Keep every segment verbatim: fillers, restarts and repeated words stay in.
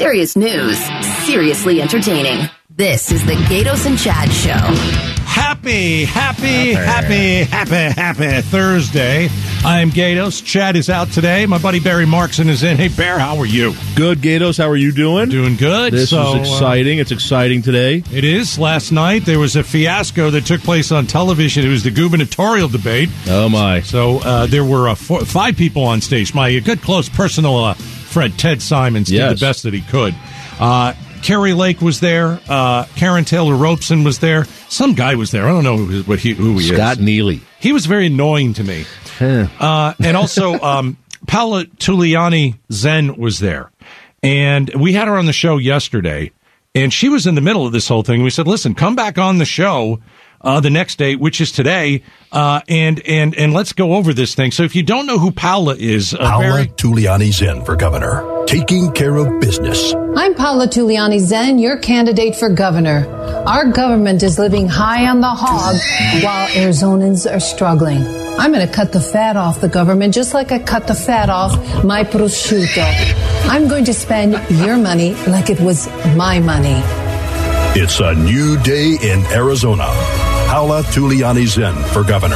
Serious news, seriously entertaining. This is the Gatos and Chad Show. Happy, happy, happy, happy, happy Thursday. I'm Gatos. Chad is out today. My buddy Barry Markson is in. Hey, Bear, how are you? Good, Gatos. How are you doing? Doing good. This so, is exciting. Uh, it's exciting today. It is. Last night, there was a fiasco that took place on television. It was the gubernatorial debate. Oh, my. So uh, there were uh, four, five people on stage. My good, close personal uh, friend, Ted Simons, yes. did the best that he could. Uh Kerry Lake was there. Uh, Karen Taylor Robeson was there. Some guy was there. I don't know who, what he, who he Scott is. Scott Neely. He was very annoying to me. uh, and also, um, Paola Tuliani Zen was there. And we had her on the show yesterday. And she was in the middle of this whole thing. We said, listen, come back on the show uh, the next day, which is today, uh, and, and, and let's go over this thing. So if you don't know who Paola is... Uh, Paola Barry- Tuliani Zen for governor, taking care of business. I'm Paola Tuliani Zen, your candidate for governor. Our government is living high on the hog while Arizonans are struggling. I'm going to cut the fat off the government just like I cut the fat off my prosciutto. I'm going to spend your money like it was my money. It's a new day in Arizona. Paola Tuliani Zen for governor.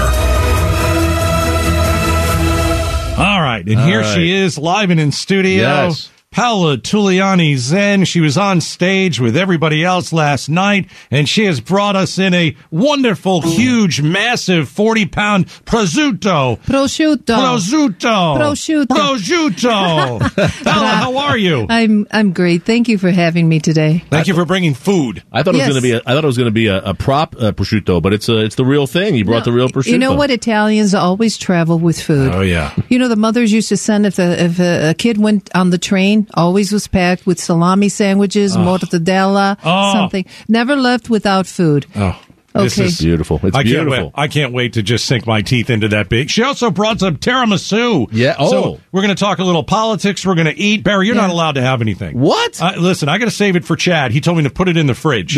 All right, and All here right. she is, live and in studio. Yes. Paola Tuliani Zen. She was on stage with everybody else last night, and she has brought us in a wonderful, huge, massive forty-pound prosciutto. Prosciutto. Prosciutto. Prosciutto. Prosciutto. Paola, how are you? I'm I'm great. Thank you for having me today. Thank you for bringing food. I thought it was Yes. going to be. A, I thought it was going to be a, a prop uh, prosciutto, but it's a, it's the real thing. You brought the real prosciutto. You know what? Italians always travel with food. Oh, yeah. You know, the mothers used to send if a, if a, a kid went on the train, always was packed with salami sandwiches, mortadella, Oh. something. Never left without food. Oh. This Okay. is Beautiful. It's I can't beautiful. wait. I can't wait to just sink my teeth into that big. She also brought some tiramisu. Yeah, oh. So we're going to talk a little politics. We're going to eat. Barry, you're Yeah. not allowed to have anything. What? Uh, listen, I got to save it for Chad. He told me to put it in the fridge.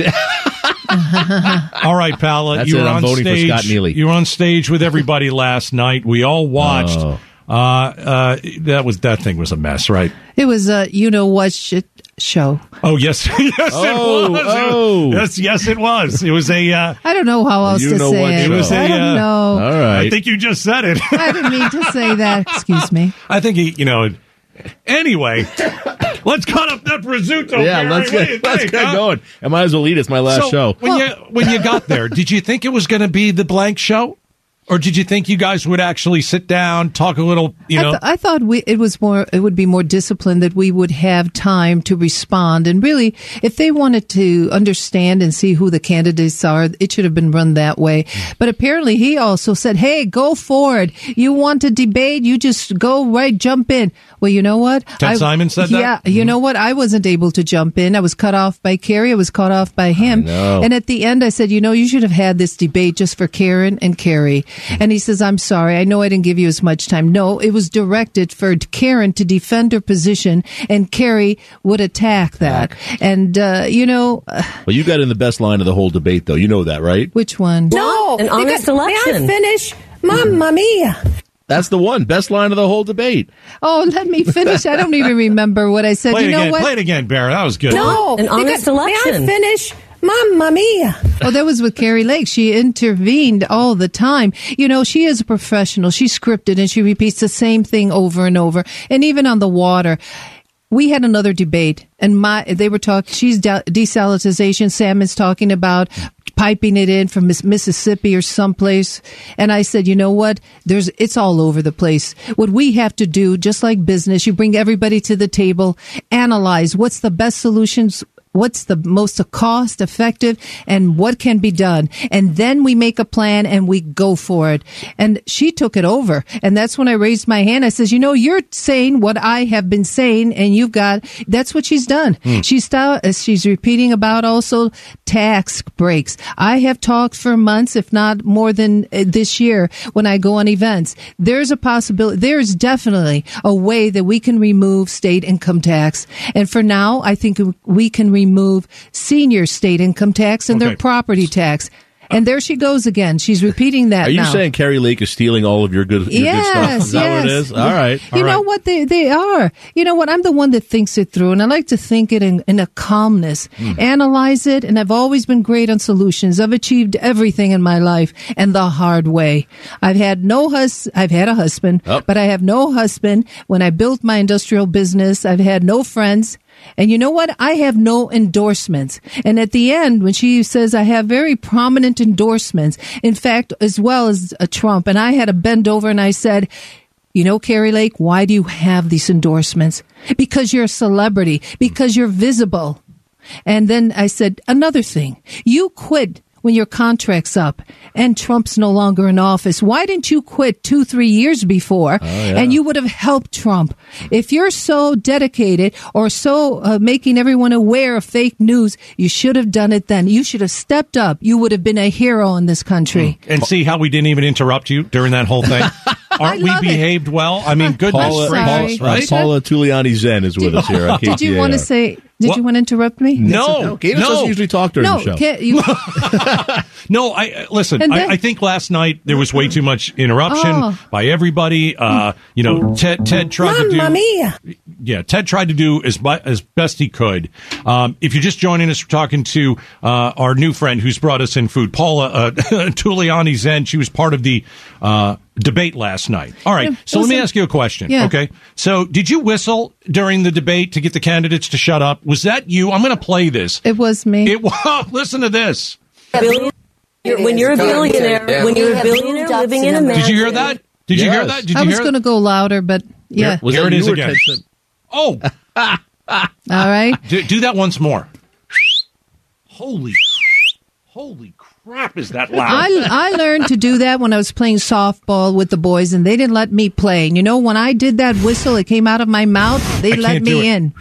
All right, Paola, That's you it. were I'm on voting for stage. Scott Neely. You were on stage with everybody last night. We all watched. Oh. Uh, uh, that was that thing was a mess, right? It was a you know what shit show. Oh yes, yes Oh, it was. oh. Yes, yes it was. It was a. Uh, I don't know how else You to know say what it. show. It was I a, don't uh, know. All right. I think you just said it. I didn't mean to say that. Excuse me. I think he, you know. Anyway, let's cut up that prosciutto. yeah, Barry. let's What do you get let's think, get huh? going. I might as well eat. It's my last So, show. When you when you got there, did you think it was going to be the blank show, or did you think you guys would actually sit down, talk a little, you I, know? th- I thought we, it was more. It would be more disciplined, that we would have time to respond. And really, if they wanted to understand and see who the candidates are, it should have been run that way. But apparently, he also said, "Hey, go forward. You want to debate? You just go right, jump in." Well, you know what? Ted I- Simon said that? Yeah, you know what? I wasn't able to jump in. I was cut off by Kerry. I was cut off by him. know. And at the end, I said, "You know, you should have had this debate just for Karen and Kerry." And he says, "I'm sorry. I know I didn't give you as much time." No, it was directed for Karen to defend her position, and Kerry would attack that. And, uh, you know, uh, Well, you got in the best line of the whole debate, though. You know that, right? which one? No, An honest because- election. May I finish? Mamma mia. That's the one. Best line of the whole debate. Oh, let me finish. I don't even remember what I said. play you it know again. what? Play it again, Barry. That was good. No, An honest because- May election. I finish? Mamma mia. Oh, that was with Kerry Lake. She intervened all the time. You know, she is a professional. She's scripted and she repeats the same thing over and over. And even on the water, we had another debate, and my they were talking. She's de- desalinization. Sam is talking about piping it in from Miss- Mississippi or someplace. And I said, you know what? There's it's all over the place. What we have to do, just like business, you bring everybody to the table, analyze what's the best solutions. What's the most cost effective and what can be done? And then we make a plan and we go for it. And she took it over. And that's when I raised my hand. I says, you know, you're saying what I have been saying and you've got, that's what she's done. Hmm. She's, st- she's repeating about also tax breaks. I have talked for months, if not more than uh, this year when I go on events. There's a possibility, there's definitely a way that we can remove state income tax. And for now, I think we can remove remove senior state income tax and Okay. their property tax. And there she goes again. She's repeating that Are you now. saying Carrie Lake is stealing all of your good, your yes, good stuff? Is that yes. what it is? All right. You all know right. what? They they are. You know what? I'm the one that thinks it through, and I like to think it in, in a calmness, mm. analyze it, and I've always been great on solutions. I've achieved everything in my life, and the hard way. I've had no hus. I've had a husband, oh. but I have no husband. When I built my industrial business, I've had no friends. And you know what? I have no endorsements. And at the end, when she says I have very prominent endorsements, in fact, as well as a Trump, and I had to bend over and I said, you know, Carrie Lake, why do you have these endorsements? Because you're a celebrity, because you're visible. And then I said, another thing, you quit when your contract's up and Trump's no longer in office. Why didn't you quit two, three years before? Oh, yeah. And you would have helped Trump. If you're so dedicated or so uh, making everyone aware of fake news, you should have done it then. You should have stepped up. You would have been a hero in this country. And see how we didn't even interrupt you during that whole thing? Aren't we behaved it. well? I mean, goodness Paula, gracious, Paula, right? Paula Tuliani Zen is with did, us here on K T A R. Did you want to say... Did what? you want to interrupt me? No, no. Gator no. doesn't usually talk during no, the show. Can't you? no, I listen. Then, I, I think last night there was way too much interruption oh. by everybody. Uh, you know, Ted, Ted tried to do. Mamma mia. Yeah, Ted tried to do as as best he could. Um, if you're just joining us, we're talking to uh, our new friend who's brought us in food, Paula uh, Tuliani Zen. She was part of the uh, debate last night. All right, yeah, so let me a, ask you a question. Yeah. Okay, so did you whistle during the debate to get the candidates to shut up? Was that you? I'm going to play this. It was me. It was. Listen to this. Billion, when you're a billionaire, yeah. when you're a billionaire living in America. Did you hear that? Did yes. you hear that? Did you I was hear going to go louder, but yeah. Was Here that it is you or again. Ted said- Oh, all right. do, do that once more. Holy, holy crap! Is that loud? I, I learned to do that when I was playing softball with the boys, and they didn't let me play. And you know, when I did that whistle, it came out of my mouth. They I let can't do me it. in.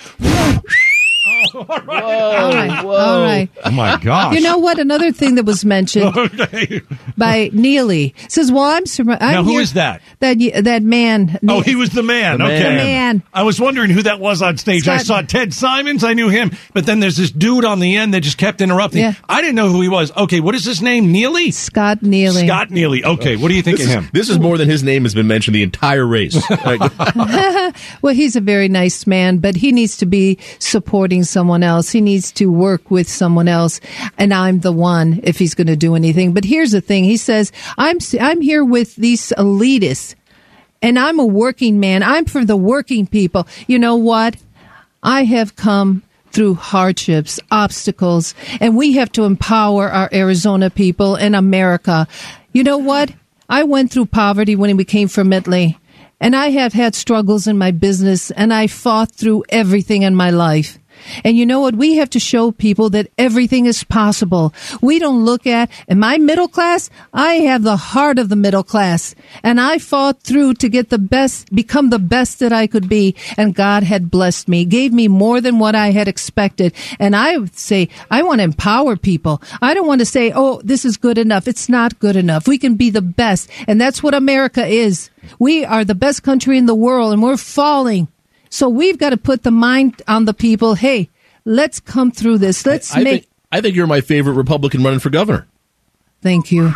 Oh, all right. All right. Whoa. All right. Oh my gosh! You know what? Another thing that was mentioned Okay. by Neely says, "Well, I'm surrounded." Now, who is that? That y- that man. Oh, he was the man. The okay, man. The man. I was wondering who that was on stage. I Scott- saw Ted Simons. I knew him, but then there's this dude on the end that just kept interrupting. Yeah. I didn't know who he was. Okay, what is his name? Neely. Scott Neely. Scott Neely. Okay, what do you think This of is, him? this is more than his name has been mentioned the entire race. Well, he's a very nice man, but he needs to be supporting someone else. He needs to work with someone else, and I'm the one if he's going to do anything. But here's the thing. He says, I'm I'm here with these elitists, and I'm a working man. I'm for the working people. You know what? I have come through hardships, obstacles, and we have to empower our Arizona people and America. You know what? I went through poverty when we came from Italy, and I have had struggles in my business, and I fought through everything in my life. And you know what? We have to show people that everything is possible. We don't look at, am I middle class? I have the heart of the middle class. And I fought through to get the best, become the best that I could be. And God had blessed me, gave me more than what I had expected. And I would say, I want to empower people. I don't want to say, oh, this is good enough. It's not good enough. We can be the best. And that's what America is. We are the best country in the world, and we're falling. So we've got to put the mind on the people. Hey, let's come through this. Let's I, I make. Think, I think you're my favorite Republican running for governor. Thank you.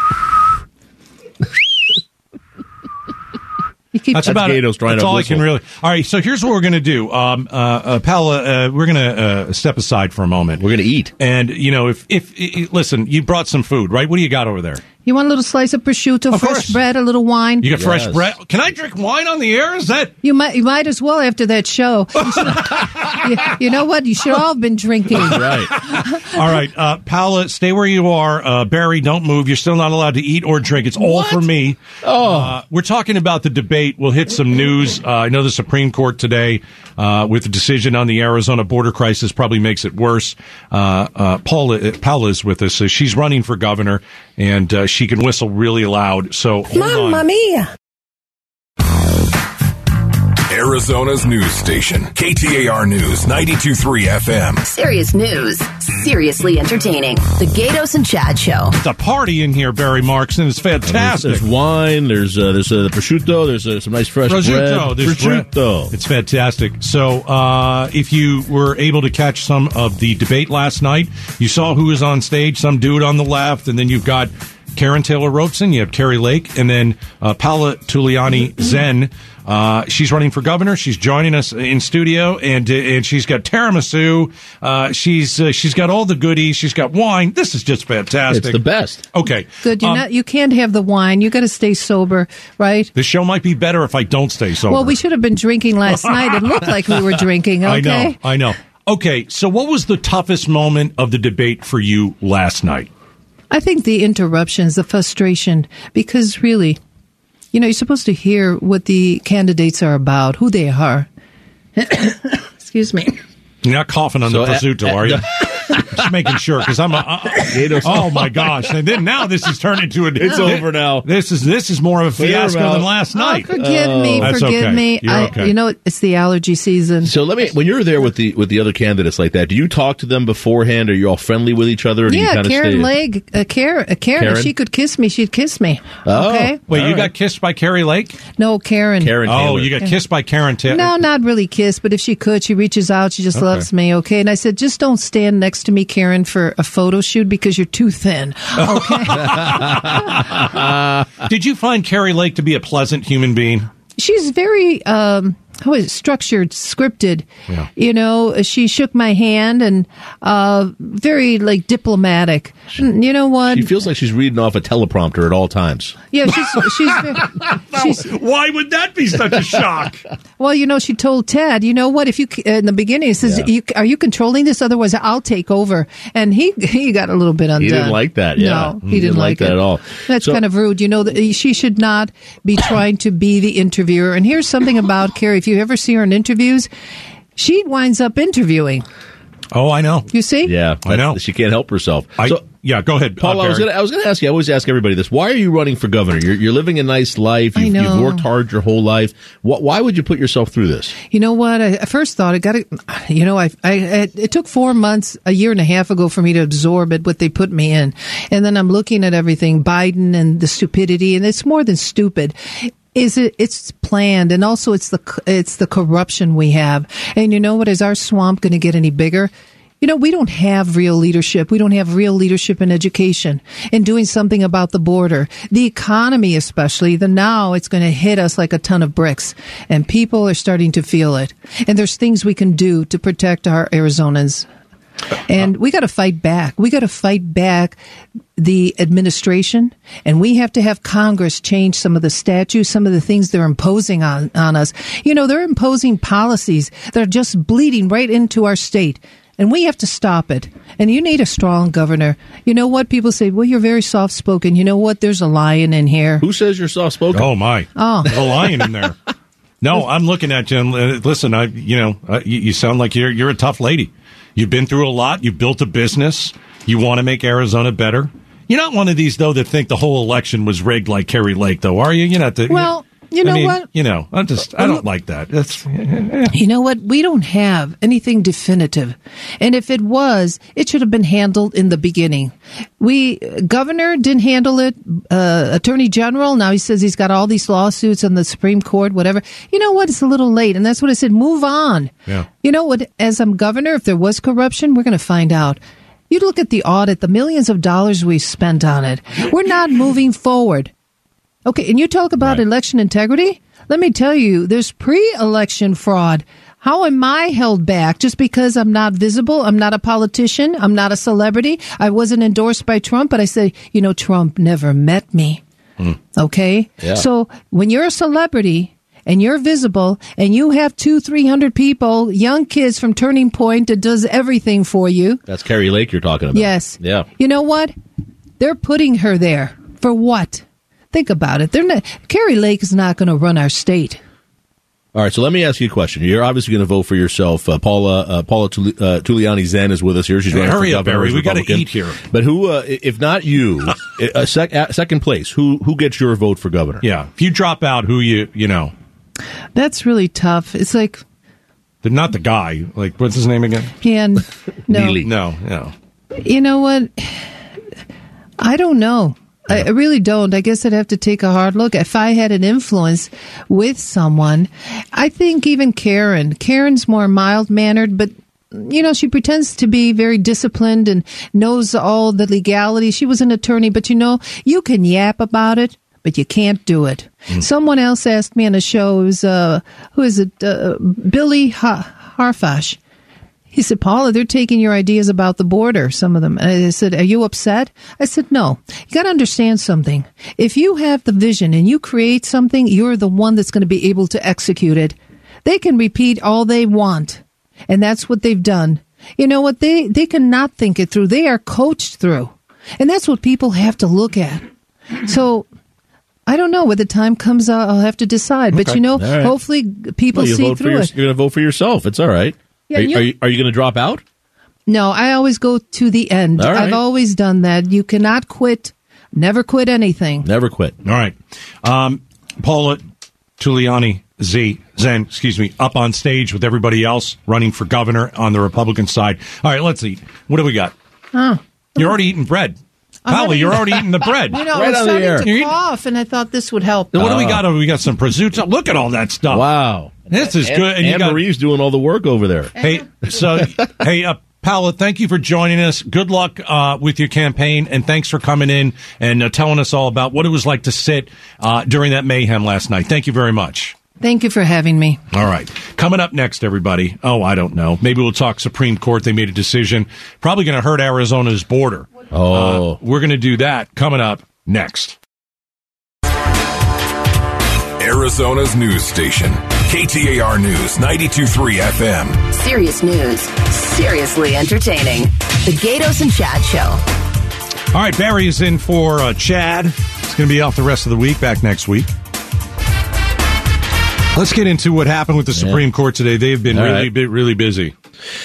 You keep That's That's about Gato's it. trying That's to all whistle. I can really. All right, so here's what we're going to do. Um, uh, uh, Paula, uh, we're going to uh, step aside for a moment. We're going to eat. And, you know, if, if, i- listen, you brought some food, right? What do you got over there? You want a little slice of prosciutto, Of fresh course. bread, a little wine. You got fresh Yes. bread? Can I drink wine on the air? Is that. You might, you might as well after that show. You, should- you, you know what? You should all have been drinking. Right. All right, uh, Paula, stay where you are. Uh, Barry, don't move. You're still not allowed to eat or drink. It's all for me. Oh. Uh, we're talking about the debate. We'll hit some news. Uh, I know the Supreme Court today, uh, with the decision on the Arizona border crisis, probably makes it worse. Uh, uh, Paula, Paula is with us. So she's running for governor, and uh, she can whistle really loud. So hold Mamma on. mia. Arizona's news station, K T A R News, ninety-two point three F M. Serious news, seriously entertaining. The Gatos and Chad Show. It's a party in here, Barry Marks, and it's fantastic. There's, there's wine, there's uh, there's uh, prosciutto, there's uh, some nice fresh prosciutto, bread. there's Prosciutto. Bread. It's fantastic. So, uh, if you were able to catch some of the debate last night, you saw who was on stage, some dude on the left, and then you've got Karen Taylor Robeson, you have Carrie Lake, and then uh, Paula Tuliani Zen. Uh, she's running for governor. She's joining us in studio, and and she's got tiramisu. Uh, she's uh, she's got all the goodies. She's got wine. This is just fantastic. It's the best. Okay, good. You're um, not. You can't have the wine. You got to stay sober, right? The show might be better if I don't stay sober. Well, we should have been drinking last night. It looked like we were drinking. Okay, I know. I know. Okay, so what was the toughest moment of the debate for you last night? I think the interruptions, the frustration, because really, you know, you're supposed to hear what the candidates are about, who they are. Excuse me. You're not coughing on so the prosciutto, at, at, are you? Just making sure, because I'm a. Uh, oh my gosh! And then now this has turned into a. It's uh, over now. This is this is more of a fiasco than last night. Oh, forgive oh. me, That's forgive okay. me. You're I, okay. You know, it's the allergy season. So let me. When you're there with the with the other candidates like that, do you talk to them beforehand? Are you all friendly with each other? Or do yeah, you kind Karen of stay? Lake, uh, Karen, uh, Karen, Karen. If she could kiss me, she'd kiss me. Oh. Okay. Wait, all you right. got kissed by Carrie Lake? No, Karen. Karen. Oh, Taylor. you got kissed by Karen Taylor? No, not really kiss, but if she could, she reaches out. She just Okay. loves me. Okay, and I said, just don't stand next to me, Karen, for a photo shoot because you're too thin. Okay. Did you find Carrie Lake to be a pleasant human being? She's very um, how is it, structured, scripted. Yeah. You know, she shook my hand and uh, very like diplomatic. You know what? She feels like she's reading off a teleprompter at all times. Yeah, she's she's, very, she's Why would that be such a shock? Well, you know, she told Ted, you know what, if you, in the beginning, he says, Yeah. you, are you controlling this? Otherwise, I'll take over. And he he got a little bit undone. He didn't like that, yeah. No, he, he didn't, didn't like, like that it. at all. That's So- kind of rude. You know, that she should not be trying to be the interviewer. And here's something about Carrie. If you ever see her in interviews, she winds up interviewing. Oh, I know. You see? Yeah, I know. She can't help herself. I, so, yeah, go ahead, Paul, uh, I was Barry. going I was going to ask you. I always ask everybody this: why are you running for governor? You're, you're living a nice life. You've, I know. you've worked hard your whole life. Wh- why would you put yourself through this? You know what? I, I first thought I got to, you know, I, I, it, it took four months, a year and a half ago for me to absorb it, what they put me in. And then I'm looking at everything, Biden and the stupidity, and it's more than stupid. Is it? It's planned, and also it's the it's the corruption we have. And you know what? Is our swamp going to get any bigger? You know, we don't have real leadership. We don't have real leadership in education and doing something about the border, the economy, especially. The now it's going to hit us like a ton of bricks, and people are starting to feel it. And there's things we can do to protect our Arizonans. And we got to fight back. We got to fight back the administration, and we have to have Congress change some of the statutes, some of the things they're imposing on, on us. You know, they're imposing policies that are just bleeding right into our state, and we have to stop it. And you need a strong governor. You know what? People say, well, you're very soft-spoken. You know what? There's a lion in here. Who says you're soft-spoken? Oh, my. Oh. There's a lion in there. No, I'm looking at you, and uh, listen, I, you know, uh, you, you sound like you're you're a tough lady. You've been through a lot. You've built a business. You want to make Arizona better. You're not one of these, though, that think the whole election was rigged like Carrie Lake, though, are you? You're not the, Well, you know I mean, what? You know, I just, I don't like that. That's, eh. You know what? We don't have anything definitive. And if it was, it should have been handled in the beginning. We, governor didn't handle it. Uh, attorney general, now he says he's got all these lawsuits on the Supreme Court, whatever. You know what? It's a little late. And that's what I said. Move on. Yeah. You know what? As I'm governor, if there was corruption, we're going to find out. You look at the audit, the millions of dollars we spent on it. We're not moving forward. Okay, and you talk about Right. election integrity? Let me tell you, there's pre-election fraud. How am I held back just because I'm not visible? I'm not a politician. I'm not a celebrity. I wasn't endorsed by Trump, but I said, you know, Trump never met me. Mm. Okay? Yeah. So when you're a celebrity and you're visible and you have two, three hundred people, young kids from Turning Point that does everything for you. That's Carrie Lake you're talking about. Yes. Yeah. You know what? They're putting her there. For what? Think about it. They're not, Carrie Lake is not going to run our state. All right, so let me ask you a question. You're obviously going to vote for yourself. Uh, Paula uh, Paula Tuli- uh, Tuliani Zen is with us here. She's running Hurry for up, governor. Barry. as We gotta Republican. eat here. But who, uh, if not you, a sec- a second place, who who gets your vote for governor? Yeah. If you drop out, who you, you know. That's really tough. It's like... They're not the guy. Like, what's his name again? Yeah, no. Neely. No, no. You know what? I don't know. I really don't. I guess I'd have to take a hard look. If I had an influence with someone, I think even Karen, Karen's more mild-mannered, but, you know, she pretends to be very disciplined and knows all the legality. She was an attorney, but, you know, you can yap about it, but you can't do it. Mm. Someone else asked me on a show, it was, uh, who is it, uh, Billy ha- Harfash. He said, Paula, they're taking your ideas about the border, some of them. And I said, are you upset? I said, no. You got to understand something. If you have the vision and you create something, you're the one that's going to be able to execute it. They can repeat all they want. And that's what they've done. You know what? They, they cannot think it through. They are coached through. And that's what people have to look at. So I don't know. When the time comes, uh, I'll have to decide. But, Okay. you know, right. hopefully people well, you see vote for through your, it. You're going to vote for yourself. It's all right. Yeah, are, you- are you, are you going to drop out? No, I always go to the end. All right. I've always done that. You cannot quit. Never quit anything. Never quit. All right. Um, Paula Giuliani Z, Zen, excuse me, up on stage with everybody else running for governor on the Republican side. All right, let's eat. What do we got? Oh. You're already eating bread. Paula, you're already eating the bread. You know, Right I was on the air. starting You're to eating- cough, and I thought this would help. What do we Oh. got? We got some prosciutto. Look at all that stuff. Wow. This is Anne- good. And you Anne got- Marie's doing all the work over there. Hey, so, hey, uh, Paula, thank you for joining us. Good luck uh, with your campaign, and thanks for coming in and uh, telling us all about what it was like to sit uh, during that mayhem last night. Thank you very much. Thank you for having me. All right. Coming up next, everybody. Oh, I don't know. Maybe we'll talk Supreme Court. They made a decision. Probably going to hurt Arizona's border. Oh. Uh, we're going to do that coming up next. Arizona's news station. K T A R News, ninety-two point three F M. Serious news. Seriously entertaining. The Gatos and Chad Show. All right, Barry is in for uh, Chad. He's going to be off the rest of the week, back next week. Let's get into what happened with the Supreme yeah. Court today. They've been All really, right. bi- really busy.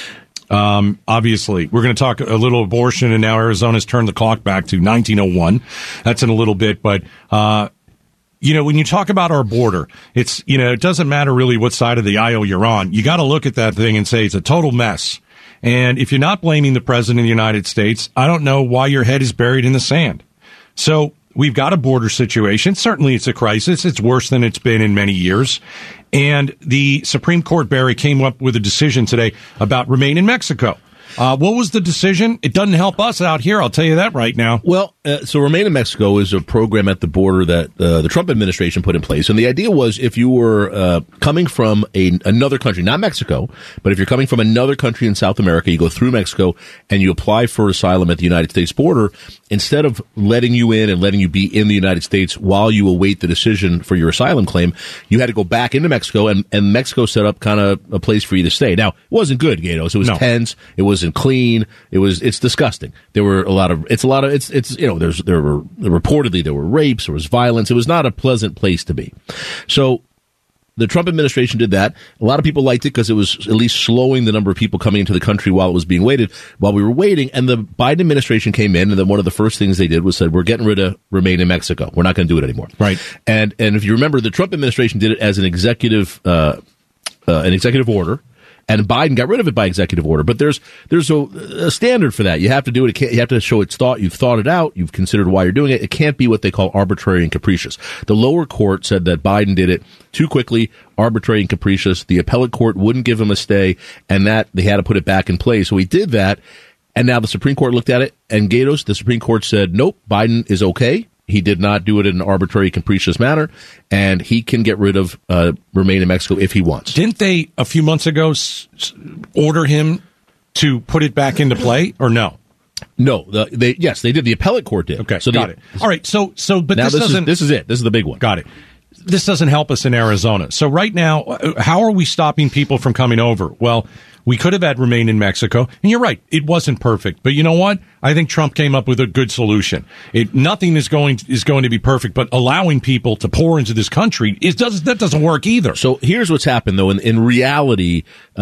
Um, obviously, we're going to talk a little abortion, and now Arizona's turned the clock back to nineteen oh one. That's in a little bit, but, uh, you know, when you talk about our border, it's, you know, it doesn't matter really what side of the aisle you're on. You got to look at that thing and say it's a total mess. And if you're not blaming the president of the United States, I don't know why your head is buried in the sand. So we've got a border situation. Certainly it's a crisis. It's worse than it's been in many years. And the Supreme Court, Barry, came up with a decision today about remain in Mexico. Uh, what was the decision? It doesn't help us out here. I'll tell you that right now. Well, uh, so Remain in Mexico is a program at the border that uh, the Trump administration put in place. And the idea was if you were uh, coming from a, another country, not Mexico, but if you're coming from another country in South America, you go through Mexico and you apply for asylum at the United States border, instead of letting you in and letting you be in the United States while you await the decision for your asylum claim, you had to go back into Mexico, and, and Mexico set up kind of a place for you to stay. Now, it wasn't good, Gatos. It was No. tense. It wasn't clean. It was, it's disgusting. There were a lot of, it's a lot of, it's, it's, you know, there's, there were, reportedly there were rapes, there was violence. It was not a pleasant place to be. So, the Trump administration did that. A lot of people liked it because it was at least slowing the number of people coming into the country while it was being waited, while we were waiting. And the Biden administration came in, and then one of the first things they did was said, we're getting rid of Remain in Mexico. We're not going to do it anymore. Right. And, and if you remember, the Trump administration did it as an executive, uh, uh, an executive order. And Biden got rid of it by executive order. But there's there's a, a standard for that. You have to do it. it can't, you have to show it's thought. You've thought it out. You've considered why you're doing it. It can't be what they call arbitrary and capricious. The lower court said that Biden did it too quickly, arbitrary and capricious. The appellate court wouldn't give him a stay, and that they had to put it back in place. So he did that, and now the Supreme Court looked at it, and Gatos, the Supreme Court said, nope, Biden is okay. He did not do it in an arbitrary, capricious manner, and he can get rid of uh, Remain in Mexico if he wants. Didn't they, a few months ago, s- s- order him to put it back into play, or no? No, the, they yes, they did. The appellate court did. Okay, so got the, it. All right, so, so but now this, this, doesn't... is, this is it. This is the big one. Got it. This doesn't help us in Arizona. So right now, uh, how are we stopping people from coming over? Well, we could have had Remain in Mexico, and you're right, it wasn't perfect. But you know what? I think Trump came up with a good solution. It, nothing is going to, is going to be perfect, but allowing people to pour into this country is does that doesn't work either. So here's what's happened, though. In, in reality, uh,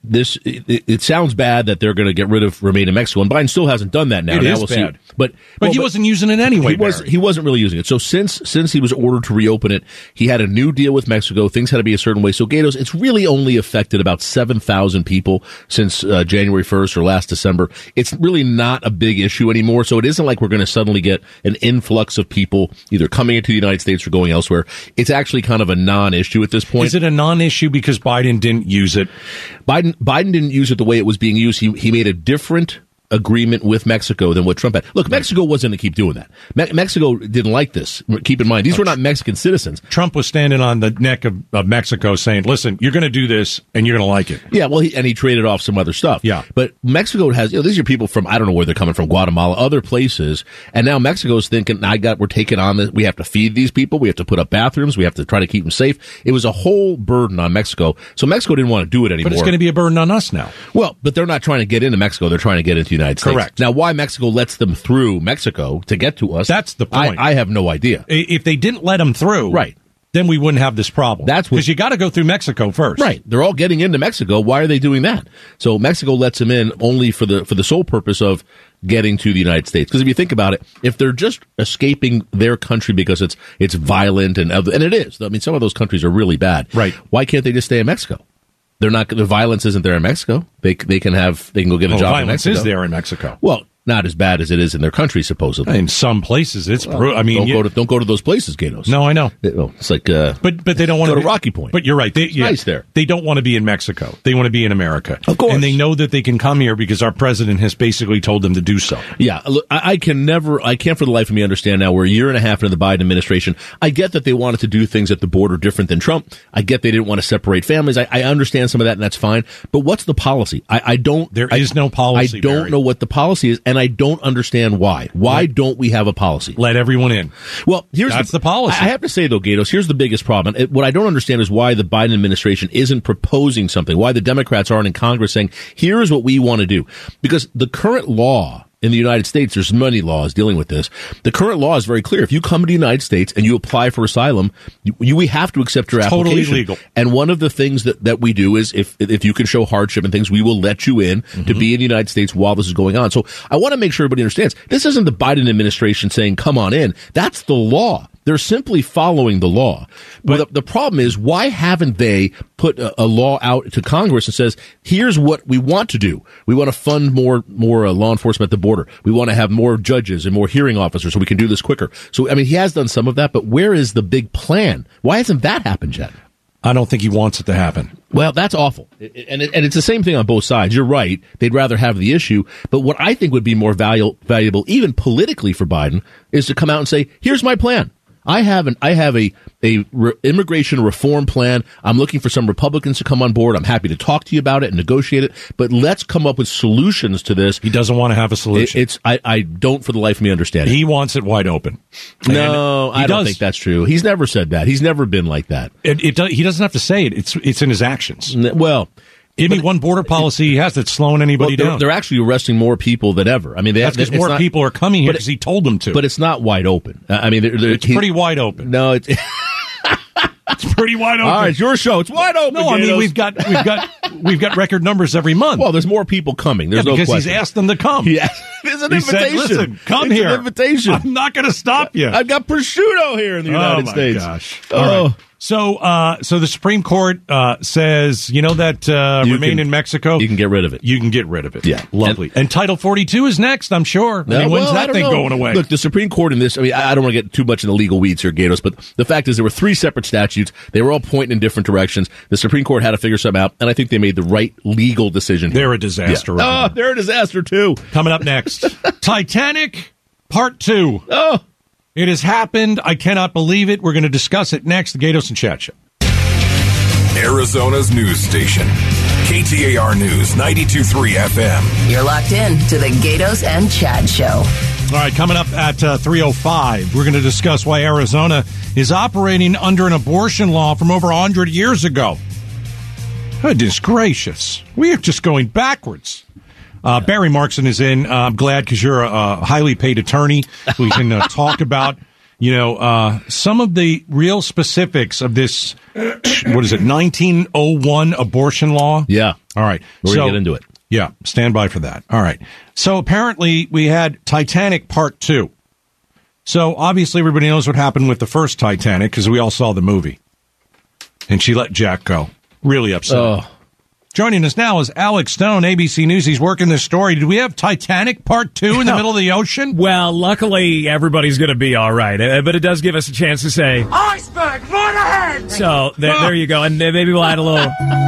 this it, it sounds bad that they're going to get rid of Remain in Mexico, and Biden still hasn't done that now. It now is we'll bad. See. But, but well, he but wasn't using it anyway. He, was, he wasn't really using it. So since since he was ordered to reopen it, he had a new deal with Mexico. Things had to be a certain way. So, Gatos, it's really only affected about seven thousand people since uh, January first or last December. It's really not a big issue anymore. So it isn't like we're going to suddenly get an influx of people either coming into the United States or going elsewhere. It's actually kind of a non-issue at this point. Is it a non-issue because Biden didn't use it? Biden Biden didn't use it the way it was being used. He he made a different agreement with Mexico than what Trump had. Look, Mexico wasn't going to keep doing that. Me- Mexico didn't like this. Keep in mind, these were not Mexican citizens. Trump was standing on the neck of, of Mexico saying, listen, you're going to do this and you're going to like it. Yeah, well, he, and he traded off some other stuff. Yeah. But Mexico has, you know, these are people from, I don't know where they're coming from, Guatemala, other places. And now Mexico's thinking, I got, we're taking on this. We have to feed these people. We have to put up bathrooms. We have to try to keep them safe. It was a whole burden on Mexico. So Mexico didn't want to do it anymore. But it's going to be a burden on us now. Well, but they're not trying to get into Mexico. They're trying to get into the United States. Correct. Now, why Mexico lets them through Mexico to get to us? That's the point. I, I have no idea. If they didn't let them through, right, then we wouldn't have this problem. That's because you got to go through Mexico first. Right. They're all getting into Mexico. Why are they doing that? So Mexico lets them in only for the for the sole purpose of getting to the United States. Because if you think about it, if they're just escaping their country because it's it's violent and other, and it is. I mean, some of those countries are really bad. Right. Why can't they just stay in Mexico? They're not. The violence isn't there in Mexico. They they can have. They can go get a well, job violence in Mexico. is there in Mexico. Well, not as bad as it is in their country, supposedly. In some places, it's. Well, Bru- I mean, don't you, go to don't go to those places, Gatos. No, I know. It, well, it's like, uh, but but they don't want go to to Rocky Point. But you're right. They, it's yeah, nice there. They don't want to be in Mexico. They want to be in America. Of course, and they know that they can come here because our president has basically told them to do so. Yeah, look, I, I can never, I can't for the life of me understand now. We're a year and a half into the Biden administration. I get that they wanted to do things at the border different than Trump. I get they didn't want to separate families. I, I understand some of that, and that's fine. But what's the policy? I, I don't. There I, is no policy. I don't Barry. know what the policy is, and I don't understand why. Why Why don't we have a policy? Let everyone in. Well, here's That's the, the policy. I have to say, though, Gatos, here's the biggest problem. It, what I don't understand is why the Biden administration isn't proposing something, why the Democrats aren't in Congress saying, here's what we want to do. Because the current law in the United States, there's many laws dealing with this. The current law is very clear. If you come to the United States and you apply for asylum, you, you we have to accept your application. Totally legal. And one of the things that, that we do is if if you can show hardship and things, we will let you in mm-hmm. to be in the United States while this is going on. So I want to make sure everybody understands this isn't the Biden administration saying, come on in. That's the law. They're simply following the law. But the, the problem is, why haven't they put a, a law out to Congress and says, here's what we want to do. We want to fund more more uh, law enforcement at the border. We want to have more judges and more hearing officers so we can do this quicker. So, I mean, he has done some of that, but where is the big plan? Why hasn't that happened yet? I don't think he wants it to happen. Well, that's awful. And, it, and it's the same thing on both sides. You're right. They'd rather have the issue. But what I think would be more valuable, valuable, even politically for Biden, is to come out and say, here's my plan. I have an I have a a re- immigration reform plan. I'm looking for some Republicans to come on board. I'm happy to talk to you about it and negotiate it. But let's come up with solutions to this. He doesn't want to have a solution. It, it's I, I don't for the life of me understand it. He wants it wide open. No, I don't does. think that's true. He's never said that. He's never been like that. It, it do, he doesn't have to say it. It's it's in his actions. Well. Give me one border policy he has that's slowing anybody well, they're, down. They're actually arresting more people than ever. I mean, they that's because have, more not, people are coming here but because he told them to. But it's not wide open. I mean, they're, they're, it's he, pretty wide open. No, it's it's pretty wide open. All right, it's your show. It's wide open. No, I mean we've got we've got we've got record numbers every month. Well, there's more people coming. There's yeah, no because question. he's asked them to come. Yeah, there's an he invitation. Said, Listen, come it's here. An invitation. I'm not going to stop you. I've got prosciutto here in the United oh my States. Gosh. Oh. All right. So, uh, so the Supreme Court uh, says, you know that uh, You remain can- in Mexico. You can get rid of it. You can get rid of it. Yeah. Lovely. And, and Title forty-two is next, I'm sure. I mean, Uh, when's well, I that don't thing know. going away? Look, the Supreme Court in this, I mean, I I don't want to get too much in the legal weeds here, Gatos, but the fact is there were three separate statutes. They were all pointing in different directions. The Supreme Court had to figure something out, and I think they made the right legal decision here. They're a disaster. Yeah. Right Oh, they're a disaster, too. Coming up next, Titanic Part two. Oh. It has happened. I cannot believe it. We're going to discuss it next. The Gatos and Chat Show. Arizona's news station. K T A R News, ninety-two point three F M. You're locked in to the Gatos and Chad Show. All right, coming up at uh, three oh five, we're going to discuss why Arizona is operating under an abortion law from over one hundred years ago. Goodness gracious. We are just going backwards. Uh, Barry Markson is in. Uh, I'm glad because you're a, a highly paid attorney. We can uh, talk about you know, uh, some of the real specifics of this, what is it, nineteen oh one abortion law? Yeah. All right. We're so, going to get into it. Yeah, stand by for that. All right. So apparently we had Titanic Part two. So obviously everybody knows what happened with the first Titanic because we all saw the movie. And she let Jack go. Really upset. Oh. Joining us now is Alex Stone, A B C News. He's working this story. Did we have Titanic Part two in the middle of the ocean? Well, luckily, everybody's going to be all right. Uh, but it does give us a chance to say, iceberg, right ahead! So, there, there you go. And uh, maybe we'll add a little...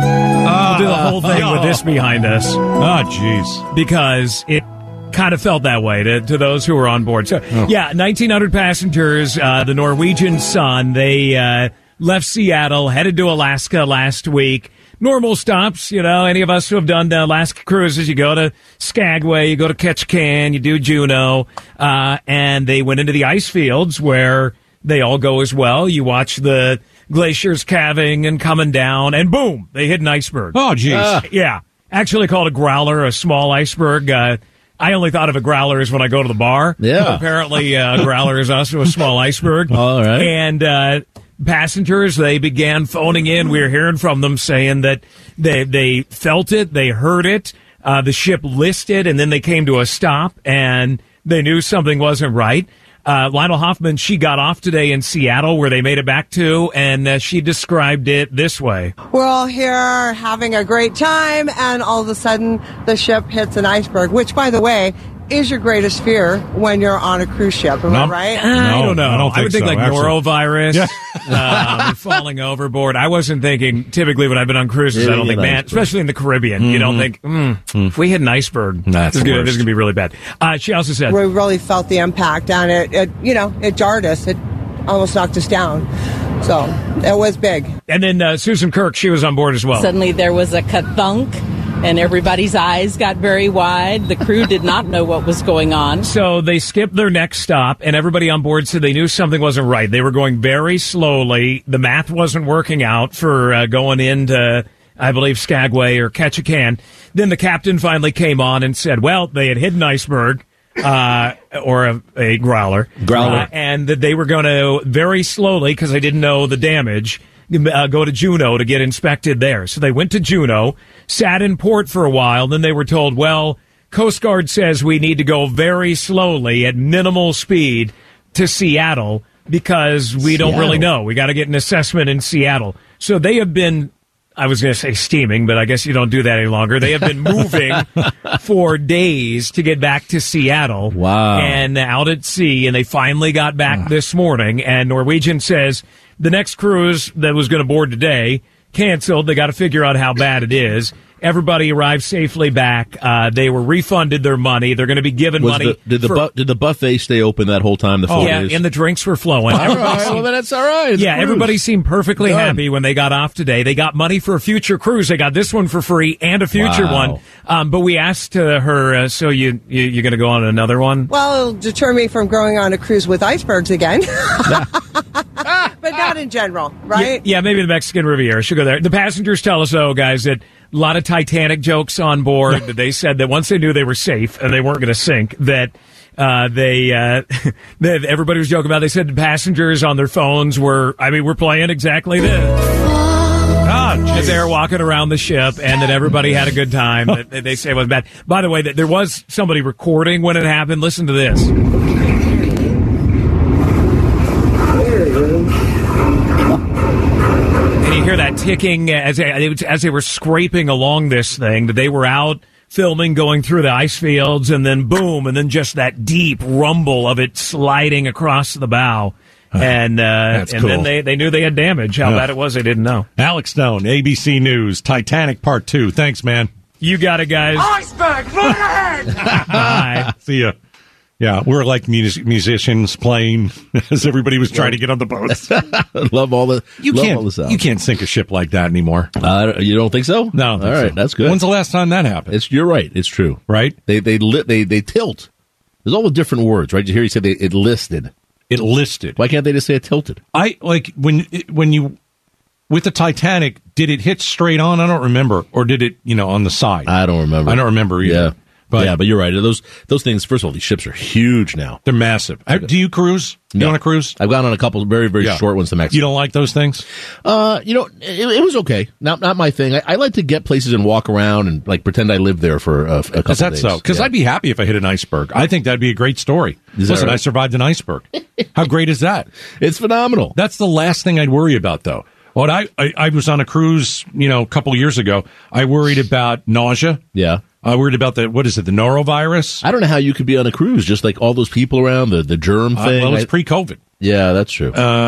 we'll do the whole thing with this behind us. Oh, jeez. Because it kind of felt that way to, to those who were on board. So, oh. yeah, nineteen hundred passengers, uh, the Norwegian Sun, they uh, left Seattle, headed to Alaska last week. Normal stops, you know, any of us who have done the Alaska cruises, you go to Skagway, you go to Ketchikan, you do Juneau, uh, and they went into the ice fields where they all go as well. You watch the glaciers calving and coming down, and boom, they hit an iceberg. Oh, jeez. Uh. Yeah. Actually called a growler, a small iceberg. Uh, I only thought of a growler as when I go to the bar. Yeah. Apparently, uh, a growler is also a small iceberg. All right. And, uh, passengers, they began phoning in. We were hearing from them saying that they they felt it, they heard it, uh, the ship listed, and then they came to a stop, and they knew something wasn't right. Uh, Lionel Hoffman, she got off today in Seattle, where they made it back to, and uh, she described it this way. We're all here having a great time, and all of a sudden, the ship hits an iceberg, which, by the way, is your greatest fear when you're on a cruise ship, am nope. I right? Uh, I don't know. I, don't think I would think so, like actually. norovirus, Yeah. um, falling overboard. I wasn't thinking, typically when I've been on cruises, Yeah, I don't think, man, iceberg. especially in the Caribbean, mm-hmm. you don't think, mm, mm. if we hit an iceberg, That's this is the gonna- worst. this is going to be really bad. Uh, she also said, We really felt the impact, and it, it, you know, it jarred us. It almost knocked us down. So, it was big. and then uh, Susan Kirk, she was on board as well. Suddenly there was a ka-thunk, and everybody's eyes got very wide. The crew did not know what was going on. So they skipped their next stop, and everybody on board said they knew something wasn't right. They were going very slowly. The math wasn't working out for uh, going into, I believe, Skagway or Ketchikan. Then the captain finally came on and said, well, they had hit an iceberg. Uh, or a, a growler. Growler. Uh, and that they were going to very slowly, because they didn't know the damage, uh, go to Juneau to get inspected there. So they went to Juneau, sat in port for a while, then they were told, well, Coast Guard says we need to go very slowly at minimal speed to Seattle because we Seattle. don't really know. We got to get an assessment in Seattle. So they have been, I was going to say steaming, but I guess you don't do that any longer. They have been moving for days to get back to Seattle. Wow. And out at sea, and they finally got back this morning. And Norwegian says the next cruise that was going to board today canceled. They got to figure out how bad it is. Everybody arrived safely back. Uh, they were refunded their money. They're going to be given Was money. the, did the for, bu- did the buffet stay open that whole time? The four oh, yeah, days? and the drinks were flowing. All Everybody right, seemed- well, then that's all right. It's a yeah, cruise. everybody seemed perfectly Done. happy when they got off today. They got money for a future cruise. They got this one for free and a future Wow. one. Um, but we asked uh, her, uh, so you, you you're going to go on another one? Well, it'll deter me from going on a cruise with icebergs again. But not in general, right? Yeah, yeah, maybe the Mexican Riviera. Should go there. The passengers tell us, though, guys, that a lot of Titanic jokes on board. That they said that once they knew they were safe and they weren't going to sink, that uh, they uh, that everybody was joking about. They said the passengers on their phones were, I mean, we're playing exactly this. Ah, As they were walking around the ship, and that everybody had a good time. That they say it wasn't bad. By the way, that there was somebody recording when it happened. Listen to this. And you hear that ticking as they, as they were scraping along this thing, that they were out filming, going through the ice fields, and then boom, and then just that deep rumble of it sliding across the bow. And uh, That's and cool. then they, they knew they had damage. How Yeah. bad it was, they didn't know. Alex Stone, A B C News, Titanic Part two. Thanks, man. You got it, guys. Iceberg, right ahead! Bye. See ya. Yeah, we're like mus- musicians playing as everybody was trying to get on the boats. love all the You love can't all the sound. you can't sink a ship like that anymore. Uh, you don't think so? No. I don't All think right, so. that's good. When's the last time that happened? It's you're right. It's true. Right? They they lit they they tilt. There's all the different words, right? You hear you say they, it listed. It listed. Why can't they just say it tilted? I like when it, when you with the Titanic, did it hit straight on? I don't remember, or did it, you know, on the side? I don't remember. I don't remember either. Yeah. But, yeah, but you're right. Those those things. First of all, these ships are huge now. They're massive. I, do you cruise? You No. want to cruise? I've gone on a couple very very Yeah. short ones to Mexico. You don't like those things? Uh, you know, it, it was okay. Not not my thing. I, I like to get places and walk around and like pretend I live there for a, a couple Is that days. so? Because Yeah. I'd be happy if I hit an iceberg. I think that'd be a great story. Is that Listen, right? I survived an iceberg. How great is that? It's phenomenal. That's the last thing I'd worry about, though. When I, I, I was on a cruise, you know, a couple of years ago, I worried about nausea. Yeah. I worried about the, what is it, the norovirus? I don't know how you could be on a cruise, just like all those people around, the, the germ Uh, thing. well, it's I- pre-COVID. yeah, that's true. Uh,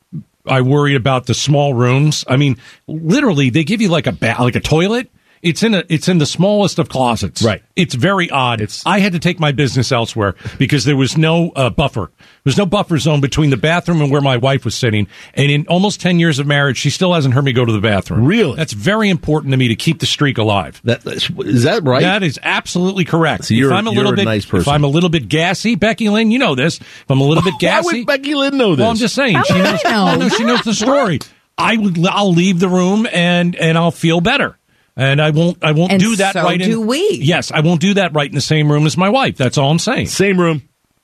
I worried about the small rooms. I mean, literally, they give you like a ba- like a toilet. It's in a it's in the smallest of closets. Right. It's very odd. It's, I had to take my business elsewhere because there was no uh, buffer. There was no buffer zone between the bathroom and where my wife was sitting. And in almost ten years of marriage, she still hasn't heard me go to the bathroom. Really? That's very important to me to keep the streak alive. That is that right? That is absolutely correct. So you're- if I'm a you're little a bit, nice if person. I'm a little bit gassy, Becky Lynn, you know this. If I'm a little bit Why gassy, would Becky Lynn know this? well, I'm just saying. How She would I knows. know? Oh, no, she knows the story. I would. I'll leave the room and and I'll feel better. And I won't. I won't And do that so right. do in, we. Yes, I won't do that right in the same room as my wife. That's all I'm saying. Same room.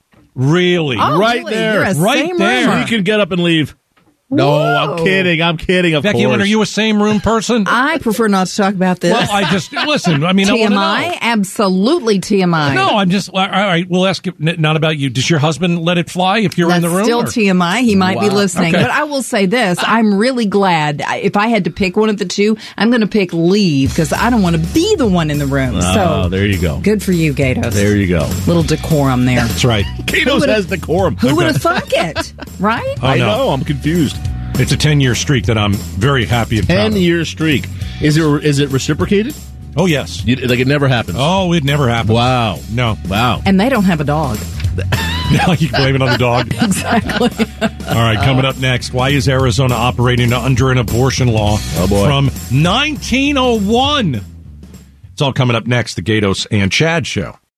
Really, Oh, right really? there. You're a right same there. roomer. You can get up and leave. No, Whoa. I'm kidding. I'm kidding. Of Becky course. Lynn, are you a same room person? I prefer not to talk about this. Well, I just listen. I mean, I T M I? want to know. Absolutely T M I. No, I'm just all right. We'll ask. N- not about you. Does your husband let it fly if you're That's in the room? still or- T M I. He might be Wow. listening. Okay. But I will say this. I'm really glad. I- If I had to pick one of the two, I'm going to pick leave because I don't want to be the one in the room. Oh, so there you go. good for you, Gatos. There you go. Little decorum there. That's right. Gatos has decorum. Who would have thunk it? Right? Oh, I no. know. I'm confused. It's a ten-year streak that I'm very happy and proud Ten of. year streak. Is it is it reciprocated? Oh yes. You, like it never happens. Oh, it never happened. Wow. No. Wow. And they don't have a dog. Now you can blame it on the dog. Exactly. All right, coming up next, why is Arizona operating under an abortion law Oh, boy. from nineteen oh one? It's all coming up next, the Gatos and Chad Show.